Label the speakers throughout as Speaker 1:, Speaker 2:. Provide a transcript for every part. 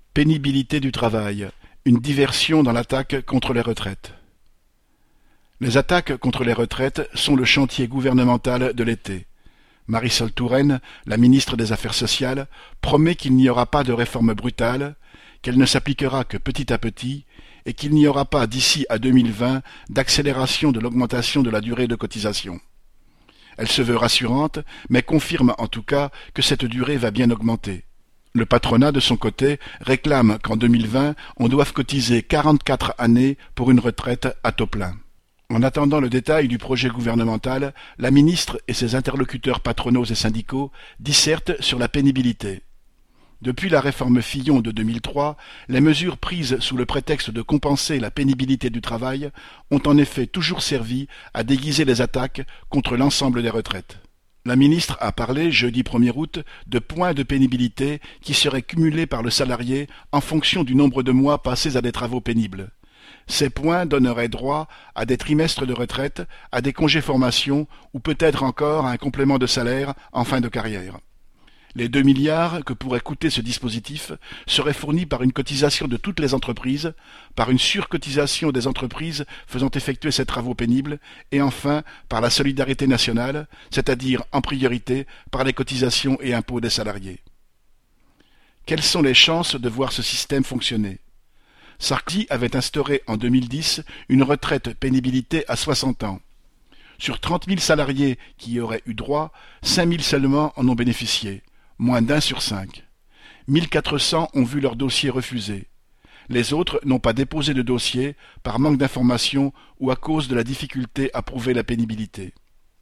Speaker 1: Pénibilité du travail, une diversion dans l'attaque contre les retraites. Les attaques contre les retraites sont le chantier gouvernemental de l'été. Marisol Touraine, la ministre des Affaires sociales, promet qu'il n'y aura pas de réforme brutale, qu'elle ne s'appliquera que petit à petit, et qu'il n'y aura pas d'ici à 2020 d'accélération de l'augmentation de la durée de cotisation. Elle se veut rassurante, mais confirme en tout cas que cette durée va bien augmenter. Le patronat, de son côté, réclame qu'en 2020, on doive cotiser 44 années pour une retraite à taux plein. En attendant le détail du projet gouvernemental, la ministre et ses interlocuteurs patronaux et syndicaux dissertent sur la pénibilité. Depuis la réforme Fillon de 2003, les mesures prises sous le prétexte de compenser la pénibilité du travail ont en effet toujours servi à déguiser les attaques contre l'ensemble des retraites. La ministre a parlé, jeudi 1er août, de points de pénibilité qui seraient cumulés par le salarié en fonction du nombre de mois passés à des travaux pénibles. Ces points donneraient droit à des trimestres de retraite, à des congés formation ou peut-être encore à un complément de salaire en fin de carrière. Les 2 milliards que pourrait coûter ce dispositif seraient fournis par une cotisation de toutes les entreprises, par une surcotisation des entreprises faisant effectuer ces travaux pénibles, et enfin par la solidarité nationale, c'est-à-dire en priorité par les cotisations et impôts des salariés. Quelles sont les chances de voir ce système fonctionner ? Sarkozy avait instauré en 2010 une retraite pénibilité à 60 ans. Sur 30 000 salariés qui y auraient eu droit, 5 000 seulement en ont bénéficié, moins d'1 sur 5. 1 400 ont vu leur dossier refusé. Les autres n'ont pas déposé de dossier par manque d'information ou à cause de la difficulté à prouver la pénibilité.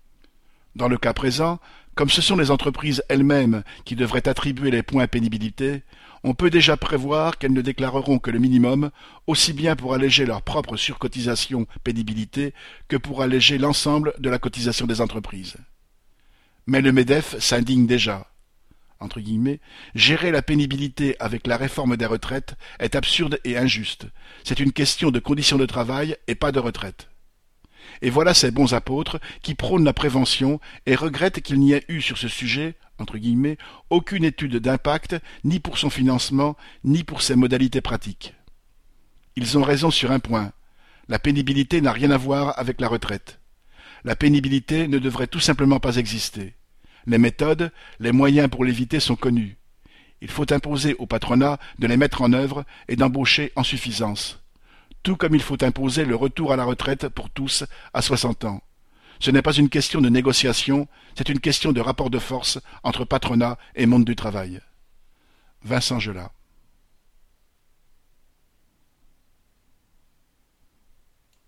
Speaker 1: Dans le cas présent, comme ce sont les entreprises elles-mêmes qui devraient attribuer les points pénibilité, on peut déjà prévoir qu'elles ne déclareront que le minimum, aussi bien pour alléger leur propre surcotisation pénibilité que pour alléger l'ensemble de la cotisation des entreprises. Mais le MEDEF s'indigne déjà. Entre guillemets, gérer la pénibilité avec la réforme des retraites est absurde et injuste. C'est une question de conditions de travail et pas de retraite. Et voilà ces bons apôtres qui prônent la prévention et regrettent qu'il n'y ait eu sur ce sujet, entre guillemets, aucune étude d'impact, ni pour son financement, ni pour ses modalités pratiques. Ils ont raison sur un point. La pénibilité n'a rien à voir avec la retraite. La pénibilité ne devrait tout simplement pas exister. Les méthodes, les moyens pour l'éviter sont connus. Il faut imposer au patronat de les mettre en œuvre et d'embaucher en suffisance. Tout comme il faut imposer le retour à la retraite pour tous à 60 ans. Ce n'est pas une question de négociation, c'est une question de rapport de force entre patronat et monde du travail. Vincent Gelat.